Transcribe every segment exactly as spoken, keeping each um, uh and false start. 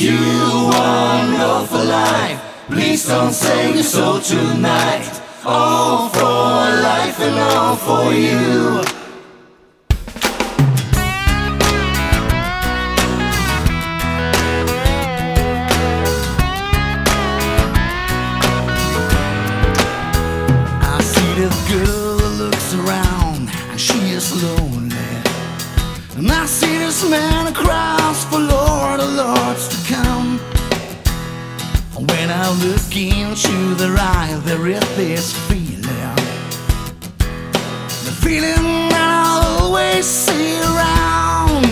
You won't go for life. Please don't sell your soul tonight. All for life and all for you. I see this girl that looks around and she is lonely, and I see this man across for Lord of Lords to come. When I look into their eyes, there is this feeling, the feeling that I always see around.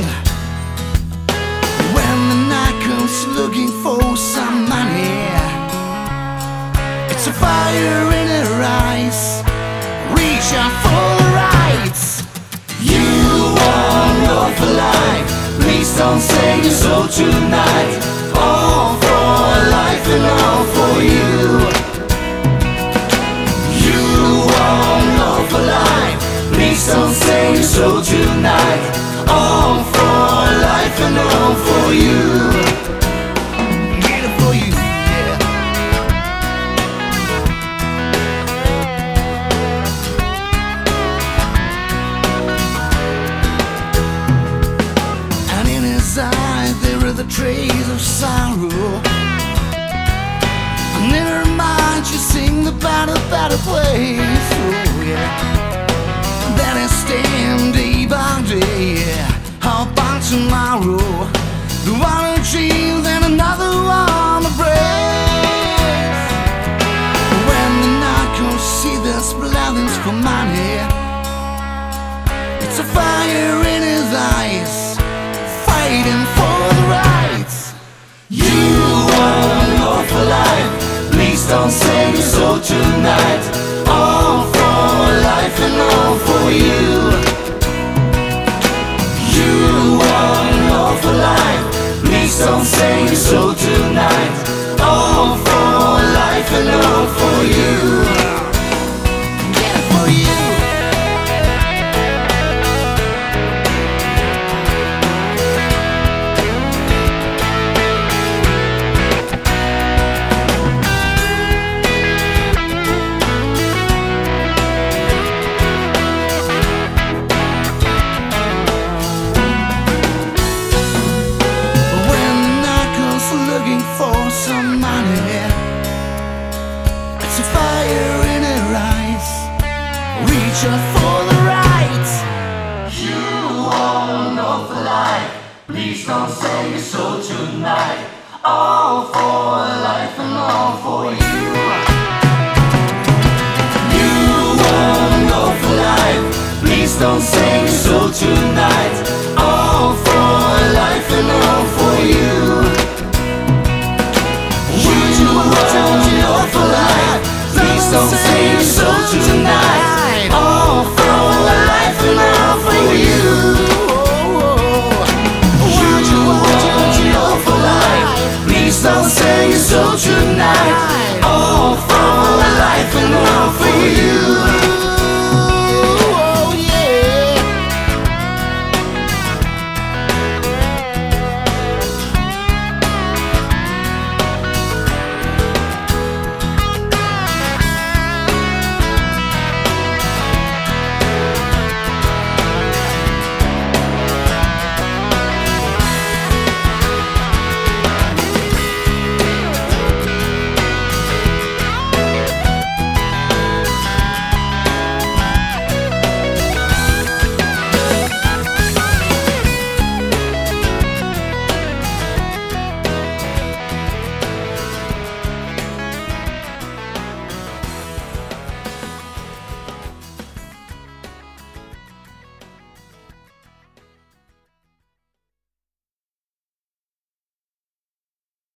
When the night comes looking for some money, it's a fire in her eyes, reach out for the rights. You won't go for life. Please don't sell your soul tonight. All for life and all for you. You won't go for life. Please don't sell your soul tonight. All for life and all for you. Get it for you, yeah. And in his eyes there are the traces of sorrow, and in her mind she sings about a better place. Oh yeah. Then it's stand day by day, how about tomorrow? The one who dreams and another one to break. When the night comes, see this bloodings for money. It's a fire in his eyes, fighting for the rights. You won't go for life. Please don't sell your soul tonight. All for life and all for you. You won't go for life. Please don't sell your soul tonight. All for life and all for you. Get it for you. For some money, it's a fire in her eyes, reach out for the rights. You won't go for life. Please don't sell your soul tonight. All for life and all for you. You won't go for life. Please don't sell your soul tonight. All for life and all for you. Don't sell your soul tonight. All for life and all for you. You won't go for life. Please don't sell your soul tonight.